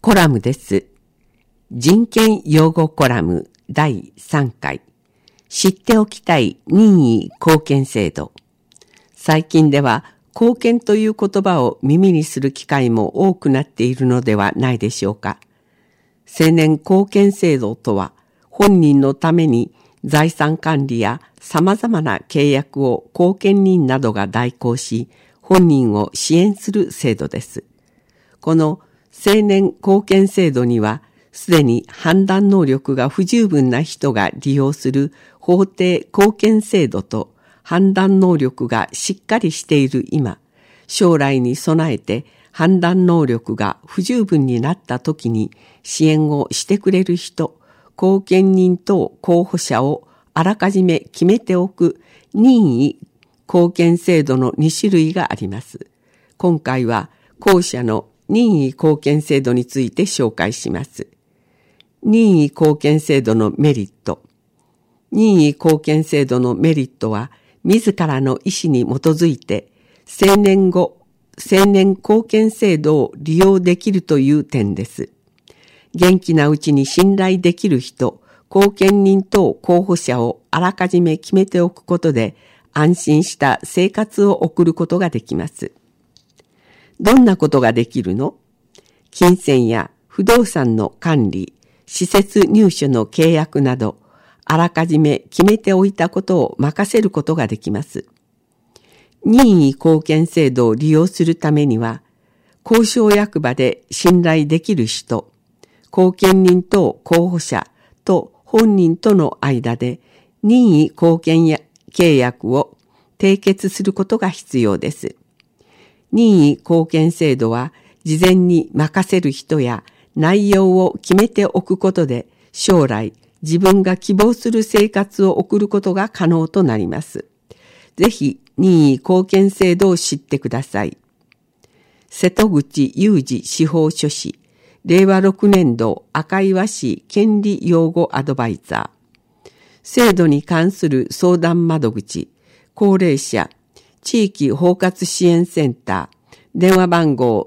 コラムです。人権擁護コラム第3回。知っておきたい任意貢献制度。最近では貢献という言葉を耳にする機会も多くなっているのではないでしょうか。青年貢献制度とは、本人のために財産管理や様々な契約を後見人などが代行し、本人を支援する制度です。この青年貢献制度には、すでに判断能力が不十分な人が利用する法定貢献制度と判断能力がしっかりしている今、将来に備えて判断能力が不十分になった時に支援をしてくれる人、後見人等候補者をあらかじめ決めておく任意貢献制度の2種類があります。今回は後者の任意貢献制度について紹介します。任意貢献制度のメリット。任意貢献制度のメリットは、自らの意思に基づいて、成年後、青年貢献制度を利用できるという点です。元気なうちに信頼できる人、後見人等候補者をあらかじめ決めておくことで、安心した生活を送ることができます。どんなことができるの？金銭や不動産の管理、施設入所の契約など、あらかじめ決めておいたことを任せることができます。任意貢献制度を利用するためには、公証役場で信頼できる人、後見人等候補者と本人との間で任意貢献契約を締結することが必要です。任意貢献制度は事前に任せる人や内容を決めておくことで将来自分が希望する生活を送ることが可能となります。ぜひ任意貢献制度を知ってください。瀬戸口雄二司法書士、令和6年度赤岩市権利擁護アドバイザー。制度に関する相談窓口、高齢者地域包括支援センター、電話番号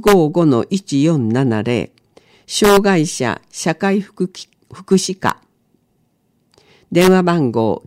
955-1470、障害者社会福祉課、電話番号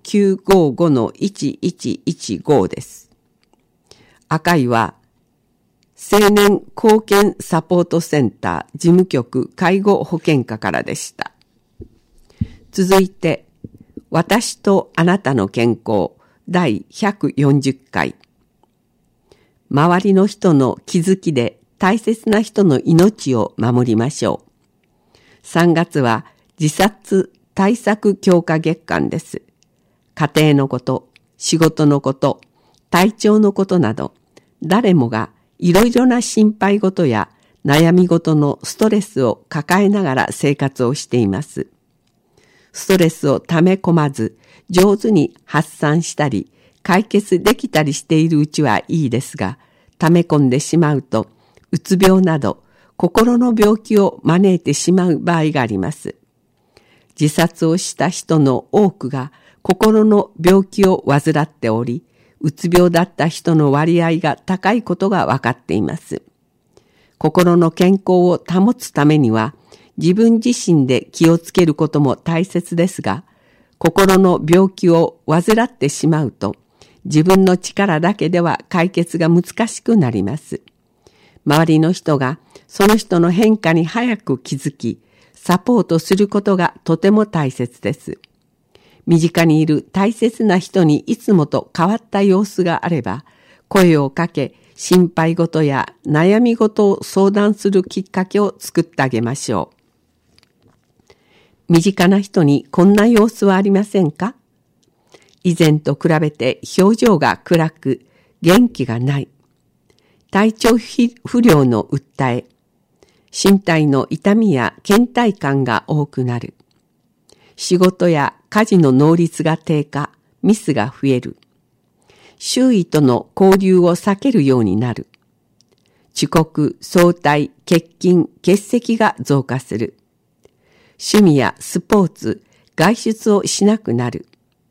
955-1115 です。赤いは、青年貢献サポートセンター事務局介護保険課からでした。続いて、私とあなたの健康第140回。周りの人の気づきで大切な人の命を守りましょう。3月は自殺対策強化月間です。家庭のこと、仕事のこと、体調のことなど、誰もがいろいろな心配事や悩み事のストレスを抱えながら生活をしています。ストレスを溜め込まず、上手に発散したり、解決できたりしているうちはいいですが、溜め込んでしまうと、うつ病など心の病気を招いてしまう場合があります。自殺をした人の多くが心の病気を患っており、うつ病だった人の割合が高いことが分かっています。心の健康を保つためには、自分自身で気をつけることも大切ですが、心の病気を患ってしまうと、自分の力だけでは解決が難しくなります。周りの人がその人の変化に早く気づき、サポートすることがとても大切です。身近にいる大切な人にいつもと変わった様子があれば、声をかけ、心配事や悩み事を相談するきっかけを作ってあげましょう。身近な人にこんな様子はありませんか？以前と比べて表情が暗く、元気がない。体調不良の訴え。身体の痛みや倦怠感が多くなる。仕事や家事の能率が低下、ミスが増える。周囲との交流を避けるようになる。遅刻、早退、欠勤、欠席が増加する。趣味やスポーツ、外出をしなくなる。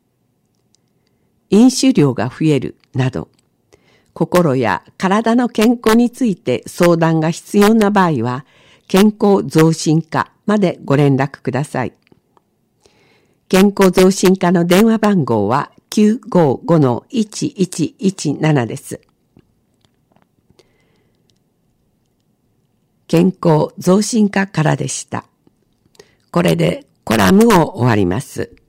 飲酒量が増えるなど、心や体の健康について相談が必要な場合は、 健康増進課までご連絡ください。健康増進課の電話番号は 955-1117 です。健康増進課からでした。これでコラムを終わります。